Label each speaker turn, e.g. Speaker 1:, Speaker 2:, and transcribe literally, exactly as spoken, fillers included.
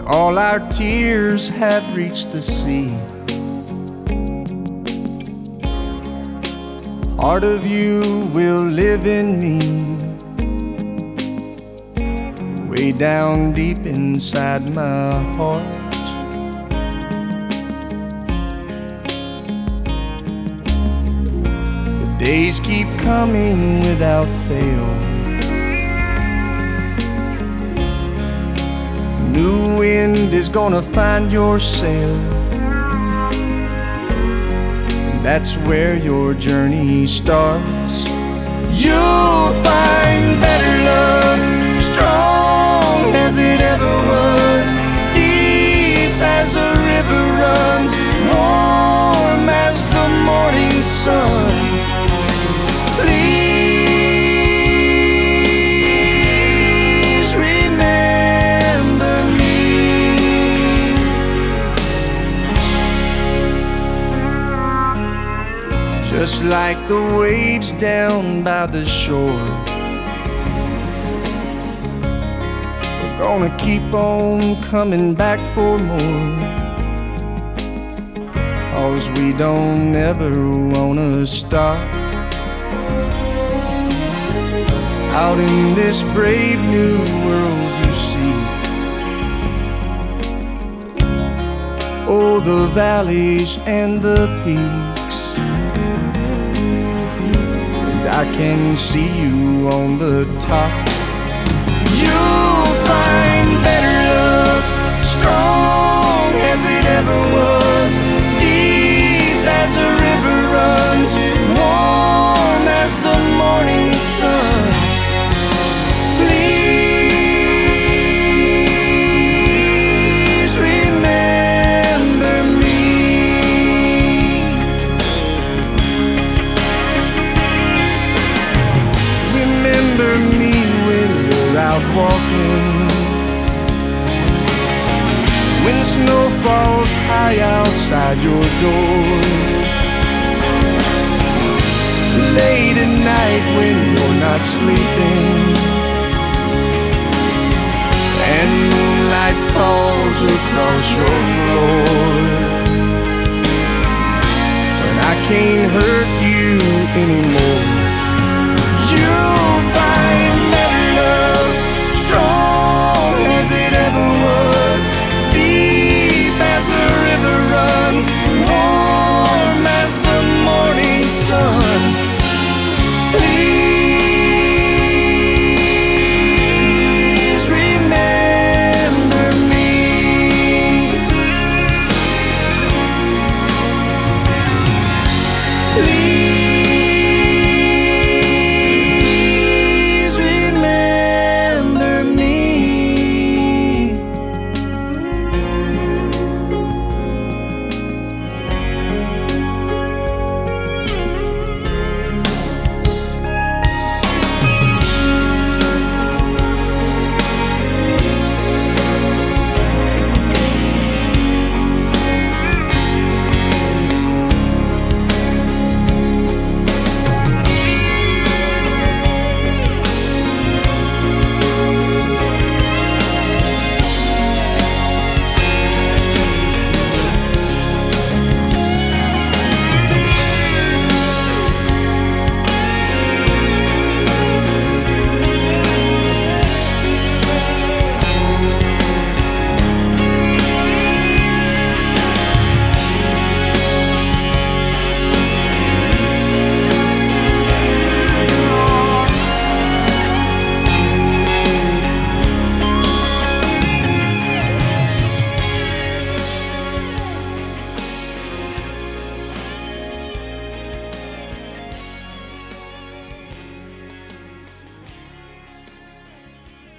Speaker 1: all our tears have reached the sea. Part of you will live in me, way down deep inside my heart. The days keep coming without fail. New wind is gonna find your sail. That's where your journey starts. You'll find better love, strong as it ever was, deep as a river runs, warm as the morning sun. Please remember me. Just like the waves down by the shore, we're gonna keep on coming back for more, 'cause we don't ever wanna stop. Out in this brave new world you see, oh, the valleys and the peaks, I can see you on the top. You'll find better love, strong as it ever was, deep as a river runs, warm as the morning sun. Please remember me. Remember me when you're out walking, when snow falls high outside your door, late at night when you're not sleeping, and moonlight falls across your floor. But I can't hurt you anymore.